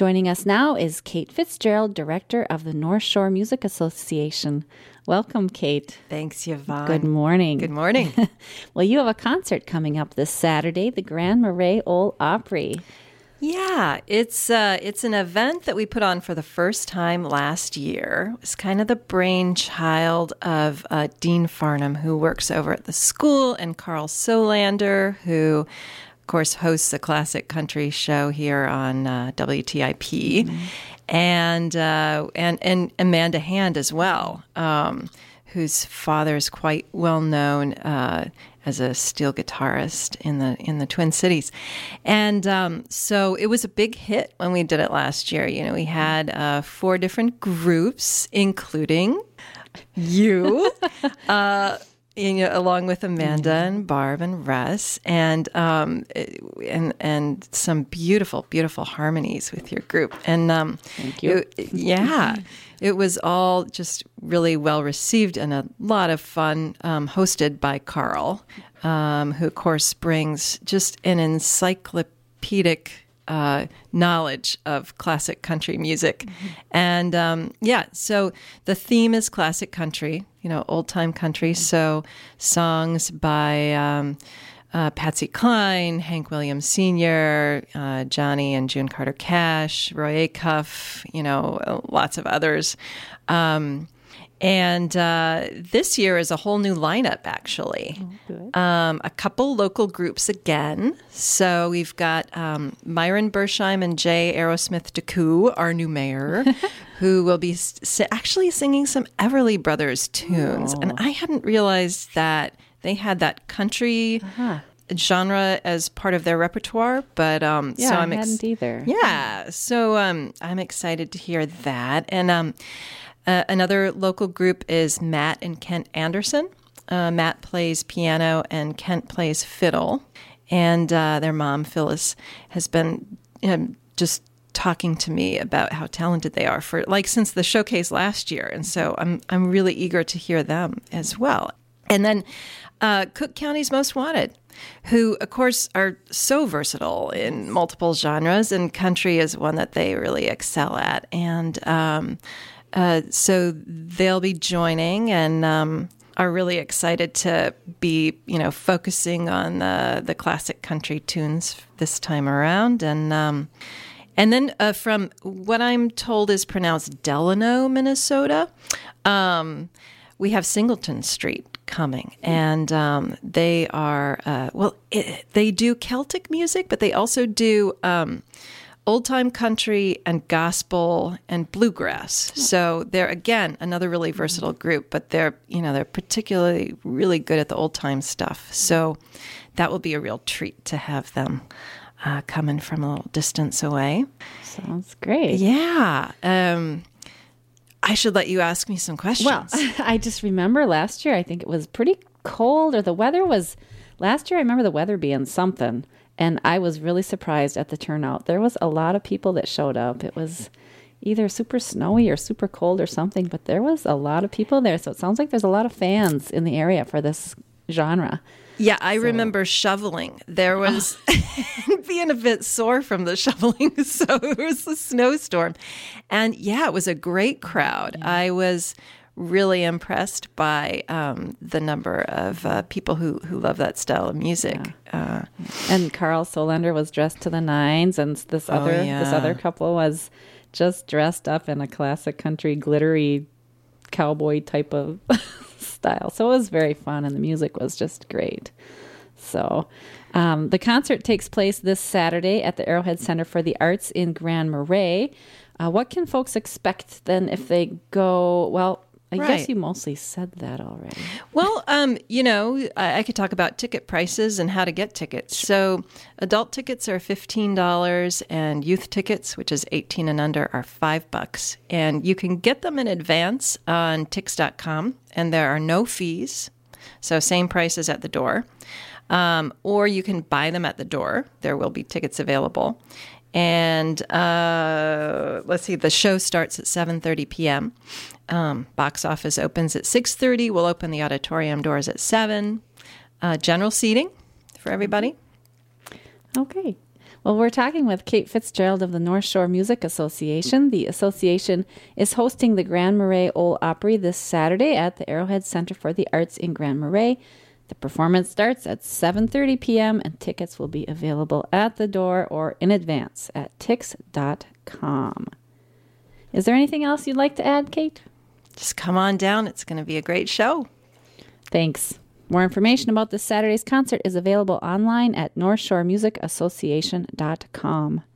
Joining us now is Kate Fitzgerald, Director of the North Shore Music Association. Welcome, Kate. Thanks, Yvonne. Good morning. Good morning. Well, you have a concert coming up this Saturday, the Grand Marais Old Opry. Yeah, it's an event that we put on for the first time last year. It's kind of the brainchild of Dean Farnham, who works over at the school, and Carl Solander, who, of course, hosts a classic country show here on WTIP, and Amanda Hand as well, whose father is quite well known as a steel guitarist in the Twin Cities. And so it was a big hit when we did it last year. You know, we had 4 different groups, including you, along with Amanda and Barb and Russ, and some beautiful, beautiful harmonies with your group. And Thank you. It was all just really well received and a lot of fun, hosted by Carl, who, of course, brings just an encyclopedic knowledge of classic country music. And so the theme is classic country, old-time country. So songs by Patsy Cline, Hank Williams Sr., Johnny and June Carter Cash, Roy Acuff, lots of others. And this year is a whole new lineup, actually. A couple local groups again. So we've got Myron Bersheim and Jay Aerosmith DeCoo, our new mayor, who will be actually singing some Everly Brothers tunes. And I hadn't realized that they had that country genre as part of their repertoire, but I hadn't either. Yeah, so I'm excited to hear that. And another local group is Matt and Kent Anderson. Matt plays piano and Kent plays fiddle, and their mom Phyllis has been just talking to me about how talented they are since the showcase last year, and so I'm really eager to hear them as well. And then Cook County's Most Wanted, who, of course, are so versatile in multiple genres, and country is one that they really excel at. And so they'll be joining and are really excited to be, focusing on the classic country tunes this time around. And then from what I'm told is pronounced Delano, Minnesota, we have Singleton Street coming, and they are they do Celtic music, but they also do old-time country and gospel and bluegrass. So they're, again, another really versatile group, but they're particularly really good at the old-time stuff. So that will be a real treat to have them coming from a little distance away. Sounds great. Yeah. I should let you ask me some questions. Well, I just remember last year, I think it was pretty cold, or the weather was, last year I remember the weather being something, and I was really surprised at the turnout. There was a lot of people that showed up. It was either super snowy or super cold or something, but there was a lot of people there, so it sounds like there's a lot of fans in the area for this genre. Yeah, I remember shoveling. There was being a bit sore from the shoveling, so it was a snowstorm. And yeah, it was a great crowd. Yeah. I was really impressed by the number of people who love that style of music. Yeah. And Carl Solander was dressed to the nines, and this other couple was just dressed up in a classic country glittery cowboy type of style. So it was very fun, and the music was just great. So the concert takes place this Saturday at the Arrowhead Center for the Arts in Grand Marais. What can folks expect then if they go? Well, I guess you mostly said that already. Well, I could talk about ticket prices and how to get tickets. So adult tickets are $15, and youth tickets, which is 18 and under, are $5. And you can get them in advance on Tix.com, and there are no fees. So same prices at the door. Or you can buy them at the door. There will be tickets available. And let's see, the show starts at 7:30 p.m. Box office opens at 6:30. We'll open the auditorium doors at 7. General seating for everybody. Okay. Well, we're talking with Kate Fitzgerald of the North Shore Music Association. The association is hosting the Grand Marais Old Opry this Saturday at the Arrowhead Center for the Arts in Grand Marais. The performance starts at 7:30 p.m. and tickets will be available at the door or in advance at tix.com. Is there anything else you'd like to add, Kate? Just come on down. It's going to be a great show. Thanks. More information about this Saturday's concert is available online at northshoremusicassociation.com.